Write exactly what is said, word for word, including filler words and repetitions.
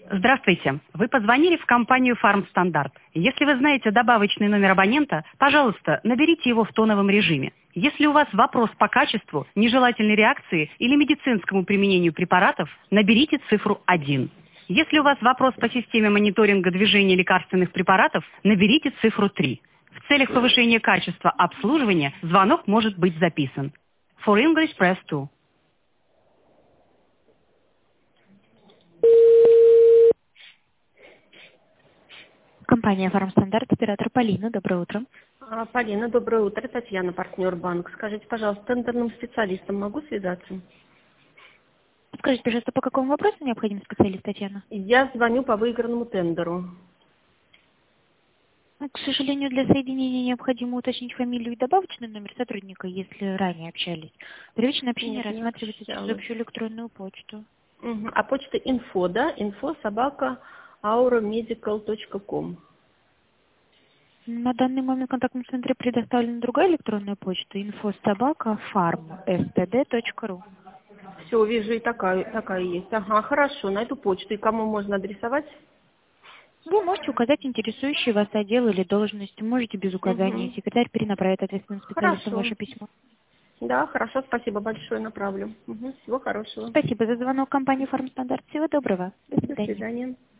Здравствуйте. Вы позвонили в компанию «Фармстандарт». Если вы знаете добавочный номер абонента, пожалуйста, наберите его в тоновом режиме. Если у вас вопрос по качеству, нежелательной реакции или медицинскому применению препаратов, наберите цифру один. Если у вас вопрос по системе мониторинга движения лекарственных препаратов, наберите цифру три. В целях повышения качества обслуживания звонок может быть записан. For English, press two. Компания «Фармстандарт», оператор Полина. Доброе утро. А, Полина, доброе утро. Татьяна, партнер банк. Скажите, пожалуйста, с тендерным специалистом могу связаться? Скажите, пожалуйста, по какому вопросу необходим специалист, Татьяна? Я звоню по выигранному тендеру. Ну, к сожалению, для соединения необходимо уточнить фамилию и добавочный номер сотрудника, если ранее общались. Первичное общение Нет, не рассматривается через общалась. общую электронную почту. Мгм. А почта инфо, да? Инфо собака ауромедикал точка ком. На данный момент в контактном центре предоставлена другая электронная почта инфо собака фарм эстд точка ру. Все, вижу, и такая, такая есть. Ага, хорошо, на эту почту. И кому можно адресовать? Вы можете указать интересующий вас отдел или должность, можете без указания. Угу. Секретарь перенаправит ответственным специалистам Хорошо. ваше письмо. Да, хорошо, спасибо большое, направлю. Угу. Всего хорошего. Спасибо за звонок компании «Фармстандарт». Всего доброго. До До свидания. свидания.